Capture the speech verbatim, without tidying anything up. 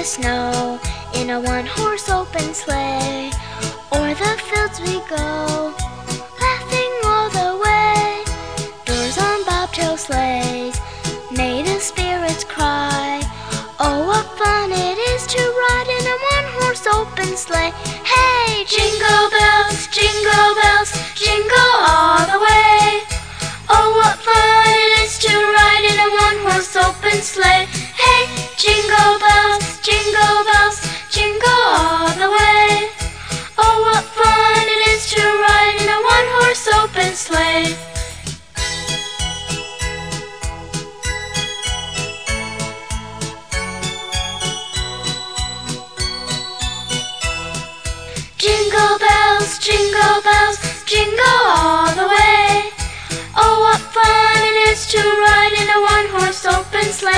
the snow in a one-horse open sleigh. O'er the fields we go, laughing all the way. Doors on bobtail sleighs, may the spirits cry. Oh, what fun it is to ride in a one-horse open sleigh. Hey! Jingle bells, jingle bells, jingle all the way. Oh, what fun it is to ride in a one-horse open sleigh. Hey! Jingle bells, jingle bells, jingle all the way. Oh, what fun it is to ride in a one-horse open sleigh. Jingle bells, jingle bells, jingle all the way. Oh, what fun it is to ride in a one-horse open sleigh.